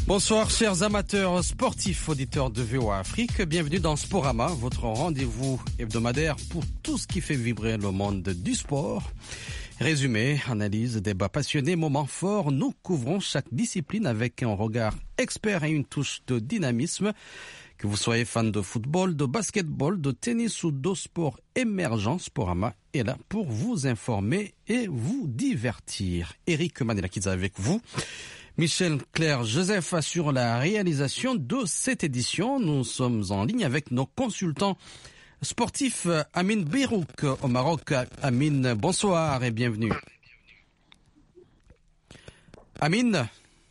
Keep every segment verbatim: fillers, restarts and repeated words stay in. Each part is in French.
Bonsoir chers amateurs sportifs, auditeurs de V O A Afrique, bienvenue dans Sporama, votre rendez-vous hebdomadaire pour tout ce qui fait vibrer le monde du sport. Résumé, analyse, débat passionné, moments forts, nous couvrons chaque discipline avec un regard expert et une touche de dynamisme. Que vous soyez fan de football, de basketball, de tennis ou de sport émergent, Sporama est là pour vous informer et vous divertir. Eric Manelakidze avec vous. Michel Claire Joseph assure la réalisation de cette édition. Nous sommes en ligne avec nos consultants sportifs. Amin Birouk au Maroc. Amin, bonsoir et bienvenue. Amin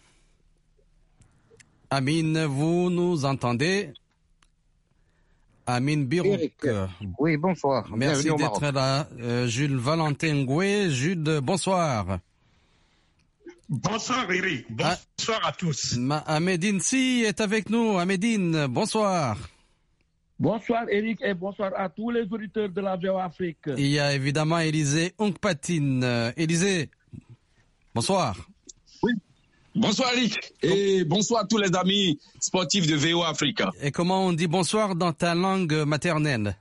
Amin, vous nous entendez? Amin Birouk. Oui, bonsoir. Merci d'être là. Euh, Jules Valentin Ngoué. Jules, bonsoir. Bonsoir Eric, bonsoir ah, à tous. Ahmedine Si est avec nous. Ahmedine, bonsoir. Bonsoir Eric et bonsoir à tous les auditeurs de la V O A Afrique. Il y a évidemment Élisée Onkpatine. Élisée, bonsoir. Oui, bonsoir Eric et bonsoir à tous les amis sportifs de V O A Afrique. Et comment on dit bonsoir dans ta langue maternelle?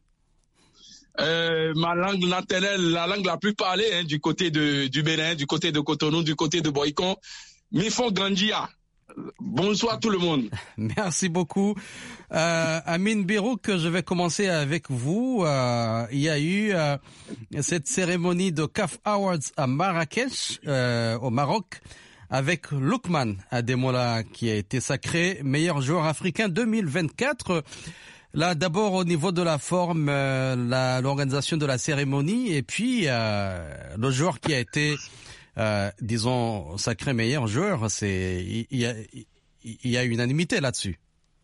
Euh, ma langue maternelle, la langue la plus parlée hein, du côté de du Bénin, du côté de Cotonou, du côté de Boycon, Mifon Gandia. Bonsoir tout le monde. Merci beaucoup. Euh, Amin Birouk, je vais commencer avec vous. Euh, il y a eu euh, cette cérémonie de C A F Awards à Marrakech, euh, au Maroc, avec Lookman Ademola qui a été sacré meilleur joueur africain deux mille vingt-quatre. Là, d'abord au niveau de la forme, euh, la, l'organisation de la cérémonie et puis euh, le joueur qui a été, euh, disons, sacré meilleur joueur, c'est il y, y a il y a unanimité là-dessus.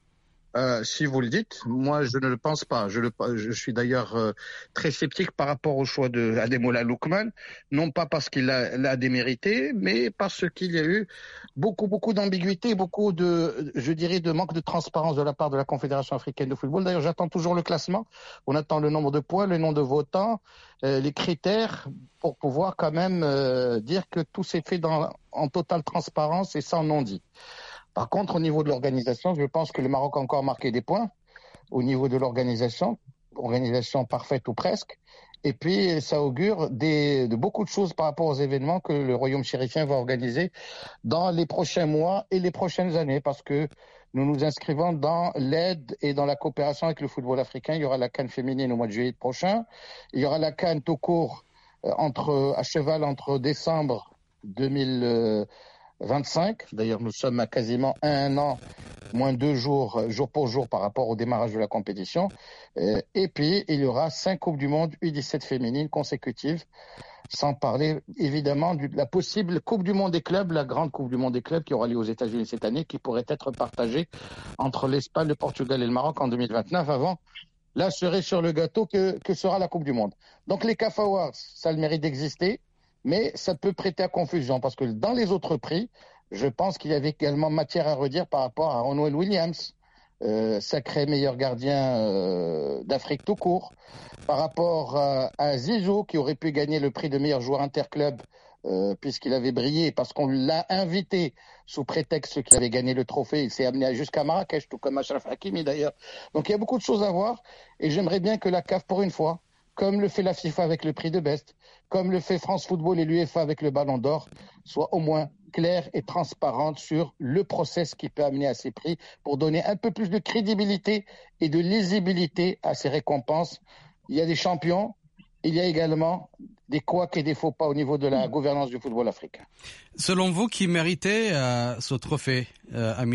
Euh, si vous le dites, moi je ne le pense pas. Je, le, je suis d'ailleurs euh, très sceptique par rapport au choix de Ademola Lookman, non pas parce qu'il a, l'a démérité, mais parce qu'il y a eu beaucoup beaucoup d'ambiguïté, beaucoup de, je dirais, de manque de transparence de la part de la Confédération africaine de football. D'ailleurs, j'attends toujours le classement. On attend le nombre de points, le nombre de votants, euh, les critères pour pouvoir quand même euh, dire que tout s'est fait dans, en totale transparence et sans non-dit. Par contre, au niveau de l'organisation, je pense que le Maroc a encore marqué des points au niveau de l'organisation, organisation parfaite ou presque. Et puis, ça augure des, de beaucoup de choses par rapport aux événements que le Royaume chérifien va organiser dans les prochains mois et les prochaines années, parce que nous nous inscrivons dans l'aide et dans la coopération avec le football africain. Il y aura la CAN féminine au mois de juillet prochain. Il y aura la CAN tout court euh, entre, à cheval entre décembre deux mille vingt-cinq. D'ailleurs, nous sommes à quasiment un an, moins deux jours, jour pour jour par rapport au démarrage de la compétition. Euh, et puis, il y aura cinq Coupes du Monde U dix-sept féminines consécutives, sans parler évidemment de la possible Coupe du Monde des clubs, la grande Coupe du Monde des clubs qui aura lieu aux États-Unis cette année, qui pourrait être partagée entre l'Espagne, le Portugal et le Maroc en deux mille vingt-neuf, avant la cerise sur le gâteau que, que sera la Coupe du Monde. Donc les C A F Awards, ça a le mérite d'exister. Mais ça peut prêter à confusion parce que dans les autres prix, je pense qu'il y avait également matière à redire par rapport à Ronwen Williams, euh, sacré meilleur gardien euh, d'Afrique tout court, par rapport à, à Zizou qui aurait pu gagner le prix de meilleur joueur interclub euh, puisqu'il avait brillé, parce qu'on l'a invité sous prétexte qu'il avait gagné le trophée. Il s'est amené jusqu'à Marrakech, tout comme Achraf Hakimi d'ailleurs. Donc il y a beaucoup de choses à voir et j'aimerais bien que la C A F, pour une fois, comme le fait la FIFA avec le prix de Best, comme le fait France Football et l'UEFA avec le Ballon d'Or, soit au moins claire et transparente sur le process qui peut amener à ces prix pour donner un peu plus de crédibilité et de lisibilité à ces récompenses. Il y a des champions, il y a également des couacs et des faux pas au niveau de la gouvernance du football africain. Selon vous, qui méritait euh, ce trophée, euh, Amin ?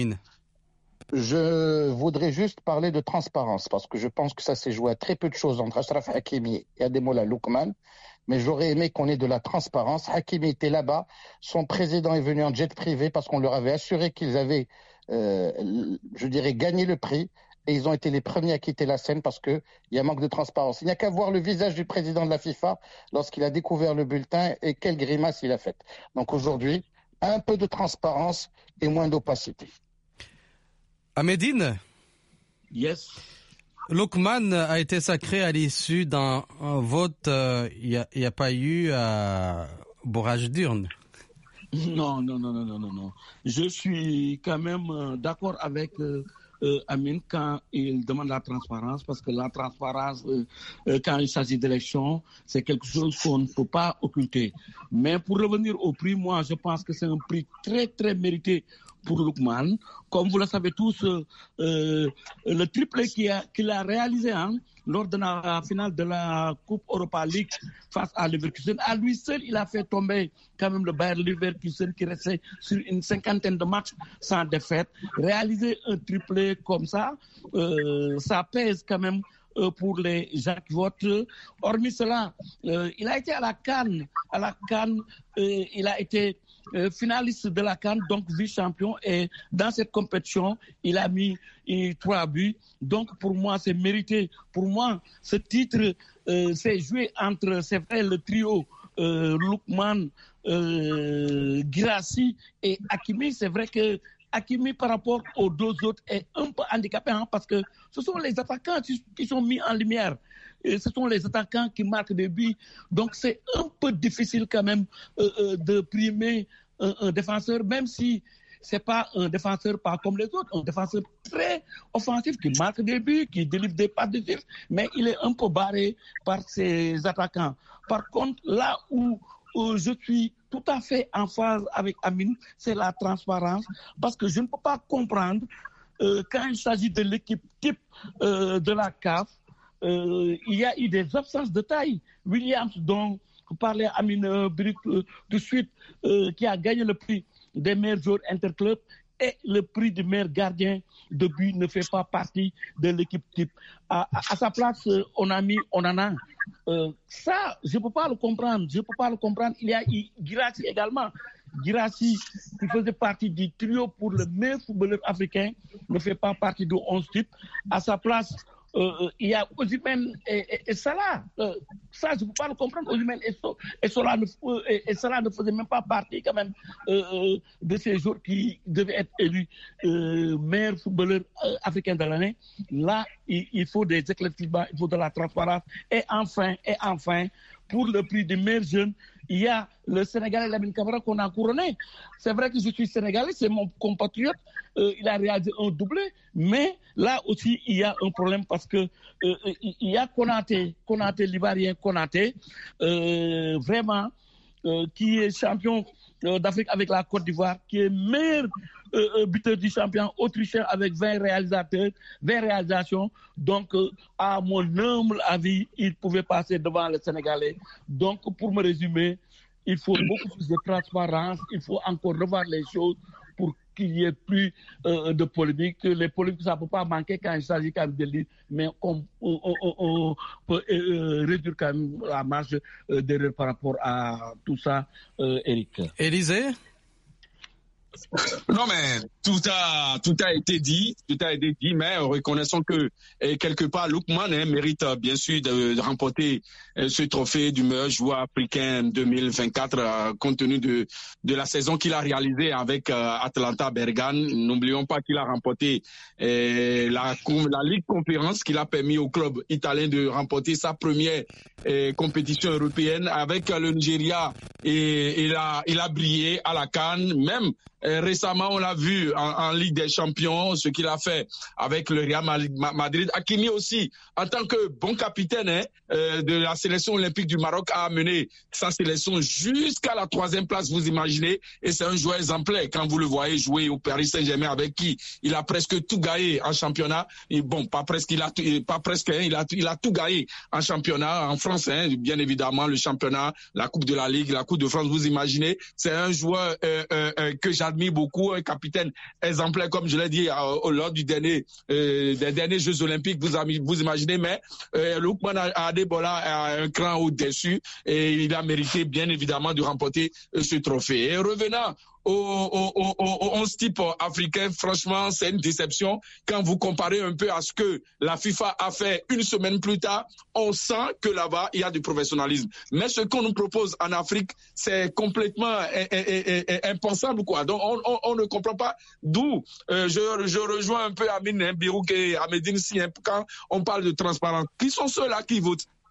Je voudrais juste parler de transparence parce que je pense que ça s'est joué à très peu de choses entre Achraf Hakimi et Ademola Lookman. Mais j'aurais aimé qu'on ait de la transparence. Hakimi était là-bas. Son président est venu en jet privé parce qu'on leur avait assuré qu'ils avaient, euh, je dirais, gagné le prix. Et ils ont été les premiers à quitter la scène parce qu'il y a un manque de transparence. Il n'y a qu'à voir le visage du président de la FIFA lorsqu'il a découvert le bulletin et quelle grimace il a faite. Donc aujourd'hui, un peu de transparence et moins d'opacité. Ahmedine ? Yes. Lookman a été sacré à l'issue d'un vote. Il euh, n'y a, a pas eu euh, bourrage d'urne. Non, non, non, non, non, non. Je suis quand même euh, d'accord avec euh, euh, Amine quand il demande la transparence, parce que la transparence, euh, euh, quand il s'agit d'élections, c'est quelque chose qu'on ne peut pas occulter. Mais pour revenir au prix, moi, je pense que c'est un prix très, très mérité pour Lookman. Comme vous le savez tous, euh, euh, le triplé qu'il a, qu'il a réalisé hein, lors de la finale de la Coupe Europa League face à Leverkusen, à lui seul, il a fait tomber quand même le Bayer Leverkusen qui restait sur une cinquantaine de matchs sans défaite. Réaliser un triplé comme ça, euh, ça pèse quand même euh, pour les gens qui votent. Hormis cela, euh, il a été à la CAN, à la CAN, euh, il a été Euh, finaliste de la CAN, donc vice-champion, et dans cette compétition, il a mis euh, trois buts. Donc pour moi, c'est mérité. Pour moi, ce titre euh, s'est joué entre, c'est vrai, le trio euh, Lookman, euh, Guirassy et Hakimi. C'est vrai que Hakimi, par rapport aux deux autres, est un peu handicapé hein, parce que ce sont les attaquants qui, qui sont mis en lumière. Et ce sont les attaquants qui marquent des buts. Donc c'est un peu difficile quand même euh, euh, de primer un, un défenseur, même si ce n'est pas un défenseur pas comme les autres, un défenseur très offensif qui marque des buts, qui délivre des passes décisives, mais il est un peu barré par ses attaquants. Par contre, là où, où je suis tout à fait en phase avec Amine, c'est la transparence, parce que je ne peux pas comprendre euh, quand il s'agit de l'équipe type euh, de la C A F, Euh, il y a eu des absences de taille. Williams, dont parlait Amine Brick euh, tout de suite, euh, qui a gagné le prix des meilleurs joueurs interclubs, et le prix du meilleur gardien de but ne fait pas partie de l'équipe type. À, à, à sa place, euh, on a mis Onana. Euh, ça, je ne peux pas le comprendre. Je ne peux pas le comprendre. Il y a Guirassy également. Guirassy, qui faisait partie du trio pour le meilleur footballeur africain, ne fait pas partie de onze type. À sa place, Euh, il y a Osimhen et, et, et Salah. Euh, ça, je ne peux pas le comprendre. Osimhen et, so, et, Salah ne, et, et Salah ne faisaient même pas partie quand même euh, de ces joueurs qui devaient être élus euh, meilleurs footballeurs euh, africains de l'année. Là, il, il faut des éclaircissements, il faut de la transparence. Et enfin, et enfin, pour le prix des meilleurs jeunes, il y a le Sénégalais Lamine Camara qu'on a couronné. C'est vrai que je suis Sénégalais, c'est mon compatriote. Euh, il a réalisé un doublé, mais là aussi, il y a un problème parce que euh, il y a Konaté, Konaté, l'Ivoirien Konaté, euh, vraiment, euh, qui est champion euh, d'Afrique avec la Côte d'Ivoire, qui est meilleur euh, buteur du champion autrichien avec vingt réalisateurs, vingt réalisations. Donc, euh, à mon humble avis, il pouvait passer devant le Sénégalais. Donc, pour me résumer, il faut beaucoup plus de transparence, il faut encore revoir les choses pour qu'il y ait plus euh, de polémique. Les polémiques, ça ne peut pas manquer quand il s'agit quand même de l'île, mais on, on, on, on peut euh, réduire quand même la marge euh, d'erreur par rapport à tout ça, euh, Eric. Élisée? Non, mais tout a, tout a été dit, tout a été dit, mais reconnaissons que eh, quelque part, Lookman hein, mérite bien sûr de, de remporter eh, ce trophée du meilleur joueur africain deux mille vingt-quatre, euh, compte tenu de, de la saison qu'il a réalisée avec euh, Atalanta Bergame. N'oublions pas qu'il a remporté eh, la, la Ligue Conférence, qui l'a permis au club italien de remporter sa première eh, compétition européenne avec euh, le Nigeria, et il a, il a brillé à la CAN, même. Et récemment, on l'a vu en, en Ligue des Champions, ce qu'il a fait avec le Real Madrid. Hakimi aussi, en tant que bon capitaine hein, euh, de la sélection olympique du Maroc, a amené sa sélection jusqu'à la troisième place, vous imaginez. Et c'est un joueur exemplaire quand vous le voyez jouer au Paris Saint-Germain, avec qui il a presque tout gagné en championnat. Et bon, pas presque, il a, pas presque, hein, il a, il a tout gagné en championnat en France, hein, bien évidemment, le championnat, la Coupe de la Ligue, la Coupe de France, vous imaginez. C'est un joueur euh, euh, euh, que j'admire beaucoup, un capitaine exemplaire, comme je l'ai dit euh, lors du dernier, euh, des derniers Jeux Olympiques, vous, vous imaginez, mais euh, Lookman Adebola a un cran au-dessus et il a mérité bien évidemment de remporter euh, ce trophée. Et revenant au, au, au, au onze type africain, franchement, c'est une déception. Quand vous comparez un peu à ce que la FIFA a fait une semaine plus tard, on sent que là-bas, il y a du professionnalisme. Mais ce qu'on nous propose en Afrique, c'est complètement impensable, quoi. Donc, on, on, on ne comprend pas d'où. Euh, je, je rejoins un peu Amine Birouk et Ahmedine Si, quand on parle de transparence. Qui sont ceux-là qui votent?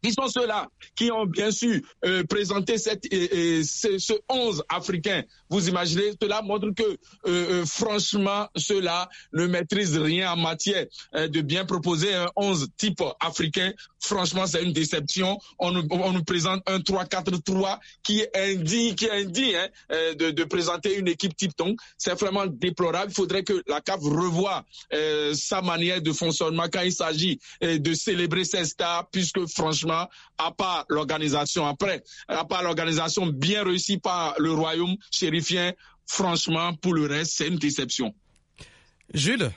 Ils sont ceux-là qui ont bien su euh, présenter cette, euh, euh, ce, ce onze africain. Vous imaginez, cela montre que, euh, euh, franchement, ceux-là ne maîtrisent rien en matière euh, de bien proposer un onze type africain. Franchement, c'est une déception. On nous, on nous présente un trois quatre trois qui est indigne, qui est indigne hein, euh, de, de présenter une équipe type. Donc, c'est vraiment déplorable. Il faudrait que la C A F revoie euh, sa manière de fonctionnement quand il s'agit euh, de célébrer ses stars, puisque franchement, à part l'organisation après, à part l'organisation bien réussie par le royaume chérifien, franchement, pour le reste, c'est une déception. Jules?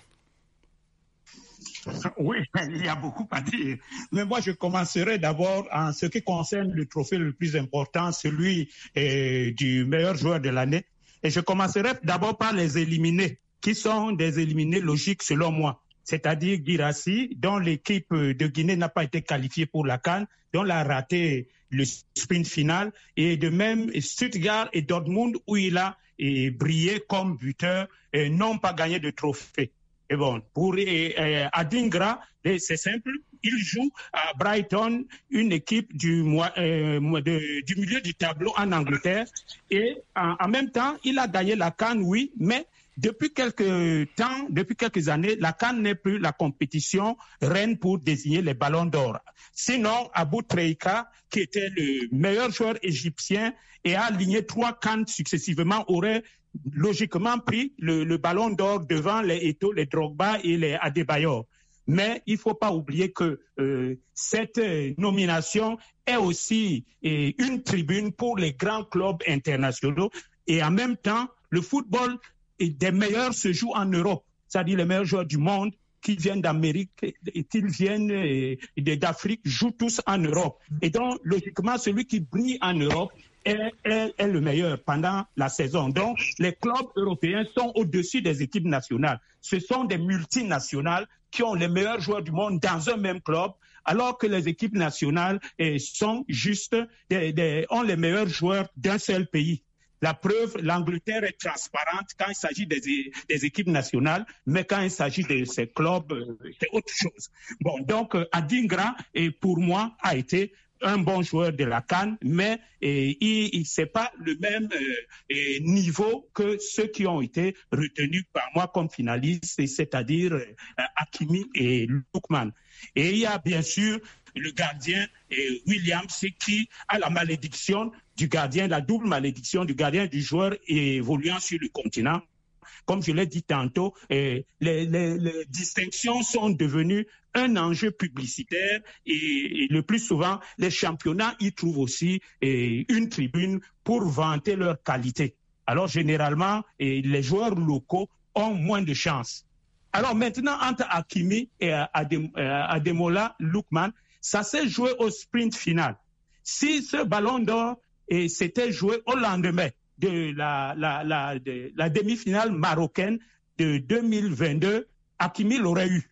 Oui, il y a beaucoup à dire. Mais moi, je commencerai d'abord en ce qui concerne le trophée le plus important, celui eh, du meilleur joueur de l'année. Et je commencerai d'abord par les éliminés, qui sont des éliminés logiques selon moi. C'est-à-dire Guirassy, dont l'équipe de Guinée n'a pas été qualifiée pour la CAN, dont elle a raté le sprint final, et de même Stuttgart et Dortmund, où il a et, brillé comme buteur, et n'ont pas gagné de trophée. Et bon, pour et, et, Adingra, c'est simple, il joue à Brighton, une équipe du, euh, de, du milieu du tableau en Angleterre, et en, en même temps, il a gagné la CAN, oui, mais depuis quelques temps, depuis quelques années, la CAN n'est plus la compétition reine pour désigner les ballons d'or. Sinon, Abou Treika, qui était le meilleur joueur égyptien et a aligné trois CAN successivement, aurait logiquement pris le, le ballon d'or devant les Eto'o, les Drogba et les Adebayor. Mais il ne faut pas oublier que euh, cette nomination est aussi euh, une tribune pour les grands clubs internationaux et en même temps, le football et des meilleurs se jouent en Europe, c'est-à-dire les meilleurs joueurs du monde qui viennent d'Amérique et qui viennent d'Afrique jouent tous en Europe. Et donc, logiquement, celui qui brille en Europe est, est, est le meilleur pendant la saison. Donc, les clubs européens sont au-dessus des équipes nationales. Ce sont des multinationales qui ont les meilleurs joueurs du monde dans un même club, alors que les équipes nationales eh, sont juste, des, des, ont les meilleurs joueurs d'un seul pays. La preuve, l'Angleterre est transparente quand il s'agit des, des équipes nationales, mais quand il s'agit de ces clubs, c'est autre chose. Bon, donc Adingra, pour moi, a été un bon joueur de la CAN, mais et, il n'est pas le même euh, niveau que ceux qui ont été retenus par moi comme finalistes, c'est-à-dire euh, Hakimi et Lookman. Et il y a bien sûr le gardien eh, Williams qui a la malédiction du gardien, la double malédiction du gardien du joueur évoluant sur le continent. Comme je l'ai dit tantôt, eh, les, les, les distinctions sont devenues un enjeu publicitaire et, et le plus souvent, les championnats y trouvent aussi eh, une tribune pour vanter leur qualité. Alors généralement, eh, les joueurs locaux ont moins de chance. Alors maintenant, entre Hakimi et Adem, Ademola Lookman, ça s'est joué au sprint final. Si ce ballon d'or et s'était joué au lendemain de la, la, la, de la demi-finale marocaine de deux mille vingt-deux, Hakimi l'aurait eu.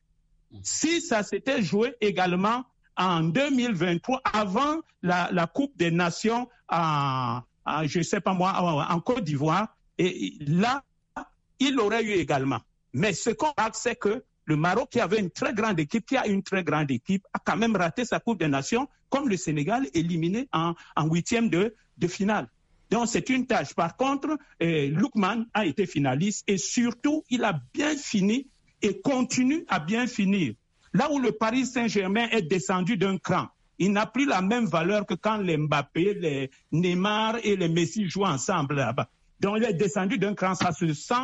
Si ça s'était joué également en deux mille vingt-trois, avant la, la Coupe des Nations en, en je sais pas moi, en, en Côte d'Ivoire, et là, il l'aurait eu également. Mais ce qu'on remarque, c'est que le Maroc, qui avait une très grande équipe, qui a une très grande équipe, a quand même raté sa Coupe des Nations, comme le Sénégal, éliminé en, en huitième de, de finale. Donc, c'est une tâche. Par contre, eh, Lookman a été finaliste et surtout, il a bien fini et continue à bien finir. Là où le Paris Saint-Germain est descendu d'un cran, il n'a plus la même valeur que quand les Mbappé, les Neymar et les Messi jouent ensemble là-bas. Donc, il est descendu d'un cran, ça se sent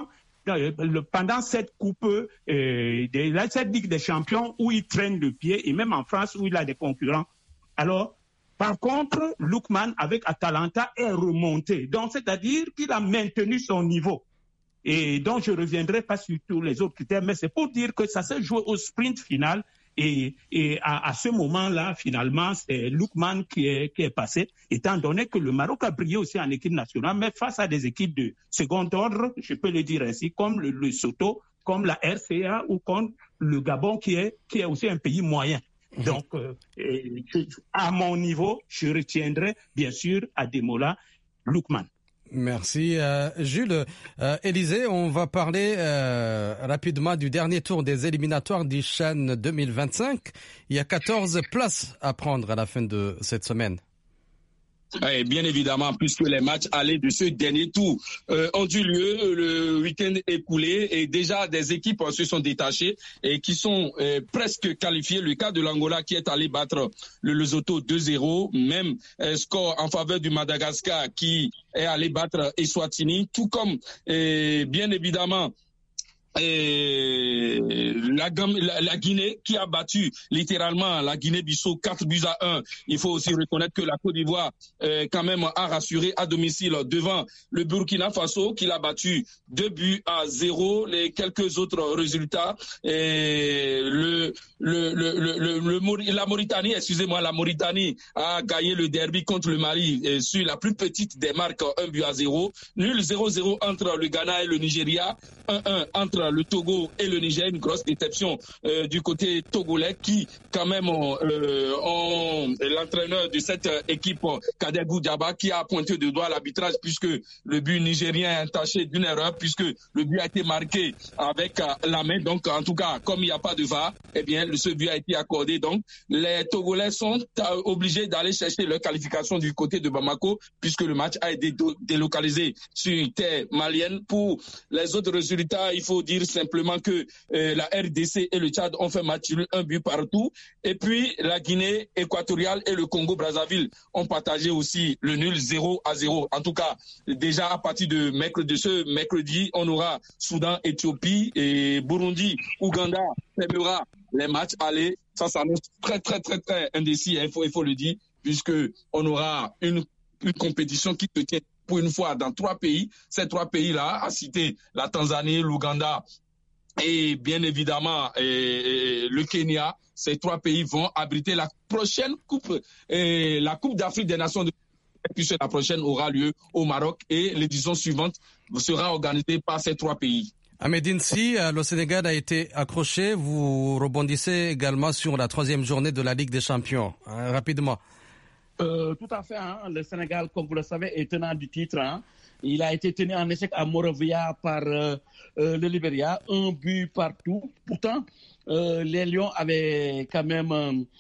pendant cette coupe, euh, de, cette Ligue des Champions où il traîne le pied, et même en France où il a des concurrents. Alors, par contre, Lookman, avec Atalanta, est remonté. Donc, c'est-à-dire qu'il a maintenu son niveau. Et donc, je ne reviendrai pas sur tous les autres critères, mais c'est pour dire que ça s'est joué au sprint final. Et, et à, à ce moment-là, finalement, c'est Lookman qui est, qui est passé, étant donné que le Maroc a brillé aussi en équipe nationale, mais face à des équipes de second ordre, je peux le dire ainsi, comme le, le Soto, comme la R C A ou comme le Gabon, qui est, qui est aussi un pays moyen. Donc, euh, et, à mon niveau, je retiendrai bien sûr Ademola Lookman. Merci euh, Jules. Euh, Élisée, on va parler euh, rapidement du dernier tour des éliminatoires du CHAN deux mille vingt-cinq. Il y a quatorze places à prendre à la fin de cette semaine. Et bien évidemment, puisque les matchs allés de ce dernier tour euh, ont eu lieu le week-end écoulé et déjà des équipes se sont détachées et qui sont euh, presque qualifiées. Le cas de l'Angola qui est allé battre le Lesotho deux zéro, même euh, score en faveur du Madagascar qui est allé battre Eswatini, tout comme euh, bien évidemment Et la, la, la Guinée qui a battu littéralement la Guinée-Bissau quatre buts à un. Il faut aussi reconnaître que la Côte d'Ivoire euh, quand même a rassuré à domicile devant le Burkina Faso qui l'a battu deux buts à zéro. Les quelques autres résultats, et le, le, le, le, le, la Mauritanie, excusez-moi, la Mauritanie a gagné le derby contre le Mali et sur la plus petite des marques, un but à zéro. Nul zéro zéro entre le Ghana et le Nigeria, un un entre le Togo et le Niger, une grosse déception euh, du côté togolais qui quand même ont, euh, ont l'entraîneur de cette équipe, Kader Goudjaba, qui a pointé de doigt l'arbitrage puisque le but nigérien est entaché d'une erreur puisque le but a été marqué avec euh, la main. Donc en tout cas, comme il n'y a pas de V A R, eh bien ce but a été accordé. Donc les Togolais sont euh, obligés d'aller chercher leur qualification du côté de Bamako puisque le match a été délocalisé sur une terre malienne. Pour les autres résultats, il faut dire simplement que euh, la R D C et le Tchad ont fait match nul, un but partout. Et puis la Guinée équatoriale et le Congo-Brazzaville ont partagé aussi le nul zéro à zéro. En tout cas, déjà à partir de, mercredi, de ce mercredi, on aura Soudan, Éthiopie et Burundi, Ouganda, fermera les matchs allés. Ça s'annonce très très très très indécis, il faut, il faut le dire, puisque on aura une, une compétition qui se tient pour une fois dans trois pays. Ces trois pays-là, à citer la Tanzanie, l'Ouganda et bien évidemment et, et le Kenya, ces trois pays vont abriter la prochaine coupe, et la Coupe d'Afrique des Nations, de... puisque la prochaine aura lieu au Maroc et l'édition suivante sera organisée par ces trois pays. Ahmed, si le Sénégal a été accroché, vous rebondissez également sur la troisième journée de la Ligue des Champions, hein, rapidement. Euh, tout à fait. Hein. Le Sénégal, comme vous le savez, est tenant du titre. Hein. Il a été tenu en échec à Monrovia par euh, euh, le Libéria, un but partout. Pourtant, euh, les Lions avaient quand même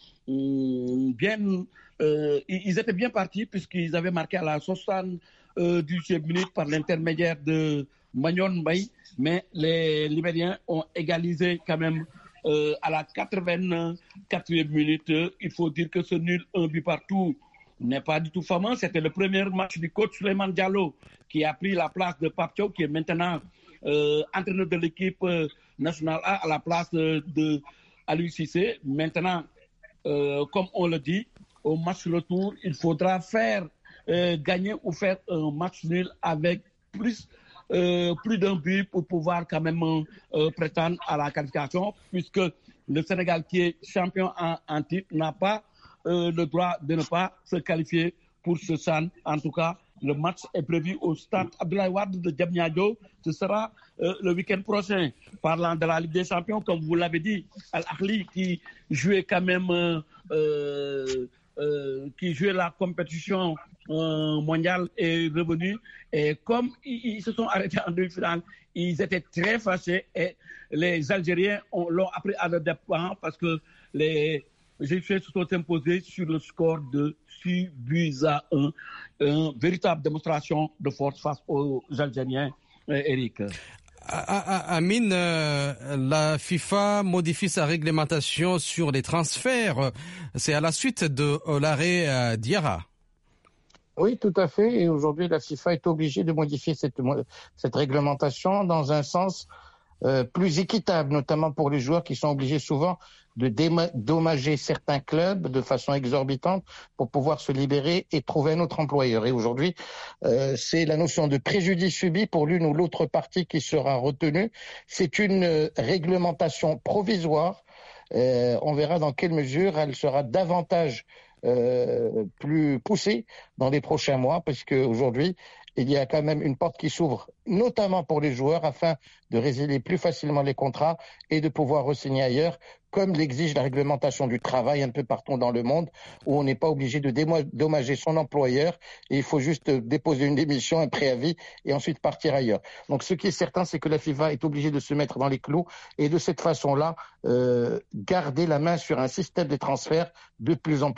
euh, bien... Euh, ils étaient bien partis puisqu'ils avaient marqué à la soixante-douzième minute par l'intermédiaire de Magnon Mbaye. Mais les Libériens ont égalisé quand même euh, à la quatre-vingt-quatrième minute. Il faut dire que ce nul, un but partout, n'est pas du tout fameux. C'était le premier match du coach Souleymane Diallo qui a pris la place de Pape Thiaw, qui est maintenant euh, entraîneur de l'équipe euh, nationale A à la place de, de Aliou Cissé. Maintenant, euh, comme on le dit, au match retour, il faudra faire euh, gagner ou faire un match nul avec plus Euh, plus d'un but pour pouvoir quand même euh, prétendre à la qualification, puisque le Sénégal, qui est champion en, en titre, n'a pas euh, le droit de ne pas se qualifier pour ce CHAN. En tout cas, le match est prévu au stade Abdoulaye Wade de Diamniadio. Ce sera euh, le week-end prochain. Parlant de la Ligue des Champions, comme vous l'avez dit, Al-Ahli qui jouait quand même euh, euh, qui jouait la compétition euh, mondiale est revenu. Et comme ils, ils se sont arrêtés en demi-finale, ils étaient très fâchés et les Algériens ont, l'ont appris à leur dépens parce que les Égyptiens se sont imposés sur le score de six buts à un. Une véritable démonstration de force face aux Algériens, Eric. Amine, euh, la FIFA modifie sa réglementation sur les transferts. C'est à la suite de l'arrêt euh, Diarra. Oui, tout à fait. Et aujourd'hui, la FIFA est obligée de modifier cette, cette réglementation dans un sens euh, plus équitable, notamment pour les joueurs qui sont obligés souvent de dédommager certains clubs de façon exorbitante pour pouvoir se libérer et trouver un autre employeur. Et aujourd'hui, euh, c'est la notion de préjudice subi pour l'une ou l'autre partie qui sera retenue. C'est une euh, réglementation provisoire. Euh, on verra dans quelle mesure elle sera davantage Euh, plus poussée dans les prochains mois, parce qu'aujourd'hui, il y a quand même une porte qui s'ouvre, notamment pour les joueurs, afin de résilier plus facilement les contrats et de pouvoir re-signer ailleurs, comme l'exige la réglementation du travail un peu partout dans le monde, où on n'est pas obligé de dédommager son employeur et il faut juste déposer une démission, un préavis et ensuite partir ailleurs. Donc ce qui est certain, c'est que la FIFA est obligée de se mettre dans les clous et de cette façon-là, euh, garder la main sur un système de transfert de plus en plus